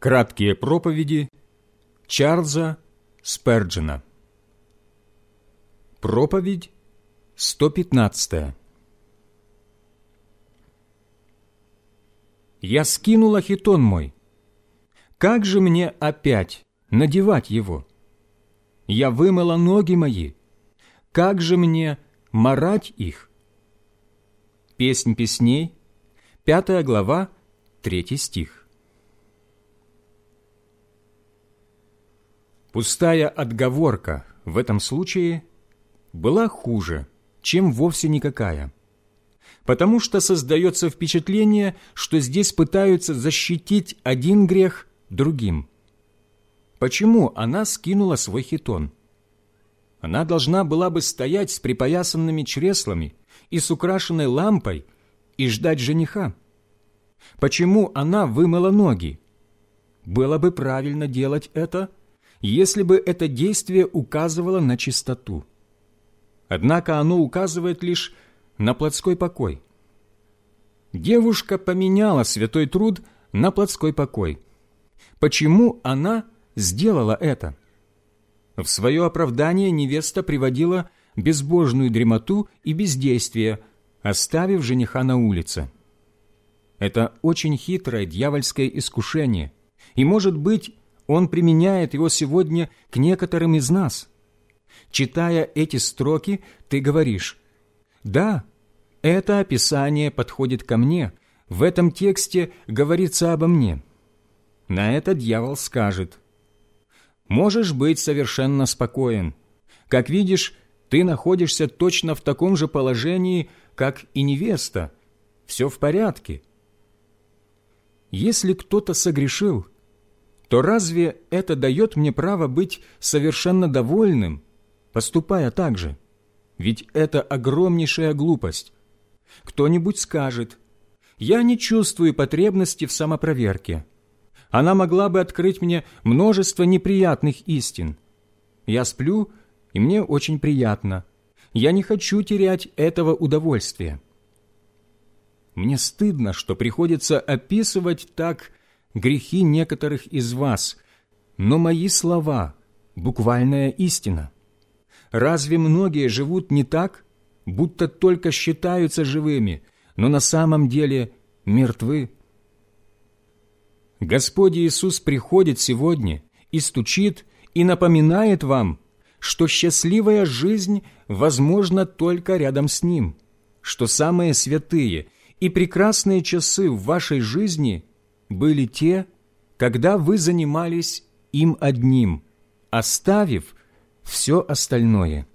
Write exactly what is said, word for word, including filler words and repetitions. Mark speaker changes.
Speaker 1: Краткие проповеди Чарльза Сперджена. Проповедь сто пятнадцатая. «Я скинула хитон мой. Как же мне опять надевать его? Я вымыла ноги мои. Как же мне марать их?» Песнь песней, пятая глава, третий стих. Пустая отговорка в этом случае была хуже, чем вовсе никакая, потому что создается впечатление, что здесь пытаются защитить один грех другим. Почему она скинула свой хитон? Она должна была бы стоять с припоясанными чреслами и с украшенной лампой и ждать жениха. Почему она вымыла ноги? Было бы правильно делать это, если бы это действие указывало на чистоту. Однако оно указывает лишь на плотской покой. Девушка поменяла святой труд на плотской покой. Почему она сделала это? В свое оправдание невеста приводила безбожную дремоту и бездействие, оставив жениха на улице. Это очень хитрое дьявольское искушение, и, может быть, он применяет его сегодня к некоторым из нас. Читая эти строки, ты говоришь: «Да, это описание подходит ко мне, в этом тексте говорится обо мне». На это дьявол скажет: «Можешь быть совершенно спокоен. Как видишь, ты находишься точно в таком же положении, как и невеста. Все в порядке». Если кто-то согрешил, то разве это дает мне право быть совершенно довольным, поступая так же? Ведь это огромнейшая глупость. Кто-нибудь скажет: «Я не чувствую потребности в самопроверке. Она могла бы открыть мне множество неприятных истин. Я сплю, и мне очень приятно. Я не хочу терять этого удовольствия». Мне стыдно, что приходится описывать так грехи некоторых из вас, но мои слова – буквальная истина. Разве многие живут не так, будто только считаются живыми, но на самом деле мертвы? Господь Иисус приходит сегодня и стучит, и напоминает вам, что счастливая жизнь возможна только рядом с Ним, что самые святые и прекрасные часы в вашей жизни были те, когда вы занимались им одним, оставив все остальное.